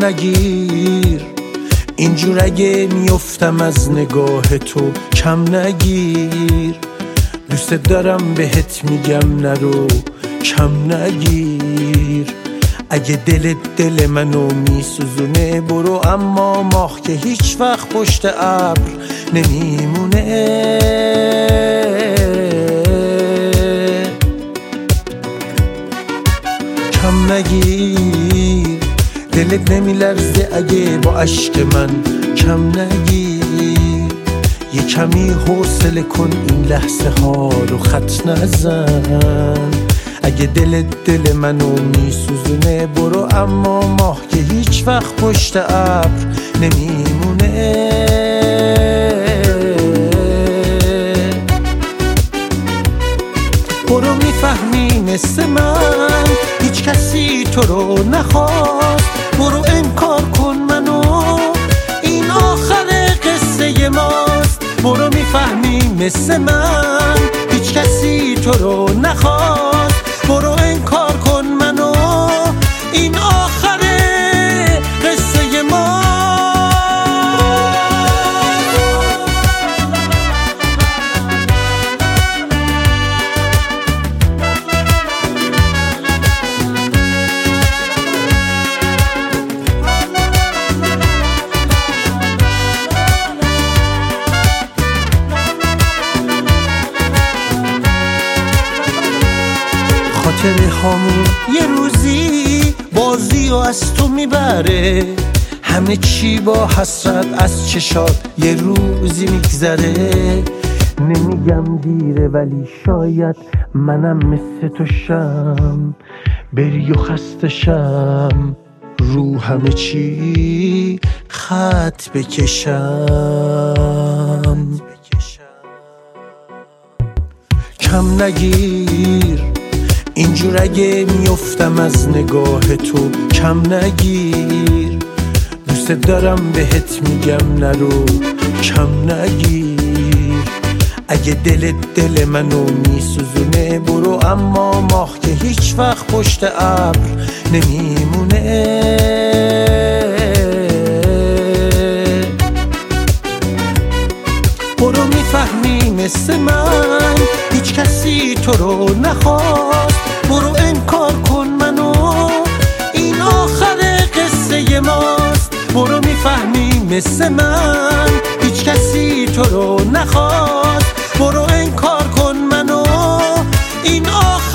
نگیر، اینجور اگه میفتم از نگاه تو کم نگیر. دوست دارم بهت میگم نرو کم نگیر. اگه دل منو میسوزونه برو، اما ماه که هیچ وقت پشت ابر نمیمونه. کم نگیر، دلت نمیلرزه اگه با اشک من کم نگیر. یه کمی حوصله کن این لحظه ها رو خط نزن. اگه دل منو میسوزونه برو، اما ماه که هیچ وقت پشت ابر نمیمونه. برو میفهمی مثل من هیچ کسی تو رو نخواست. برو انکار کن منو، این آخر قصه ماست. برو میفهمی مثل من هیچ کسی تو رو نخواست. برو انکار کن منو، این آخر قصه ماست. خاطره هامون یه روزی بازی و از تو میبره. همه چی با حسرت از چشات یه روزی میگذره. نمیگم دیره ولی شاید منم مثل تو شم، بری و خسته شم رو همه چی خط بکشم. کم نگیر، اینجور اگه میفتم از نگاه تو کم نگیر. دوست دارم بهت میگم نرو کم نگیر. اگه دل منو میسوزونه برو، اما ماه که هیچ وقت پشت ابر نمیمونه. برو میفهمی مثل من هیچ کسی تو رو نخواست. برو انکار کن منو، این آخر قصه ماست. برو میفهمی مثل من هیچ کسی تو رو نخواست. برو انکار کن منو، این آخر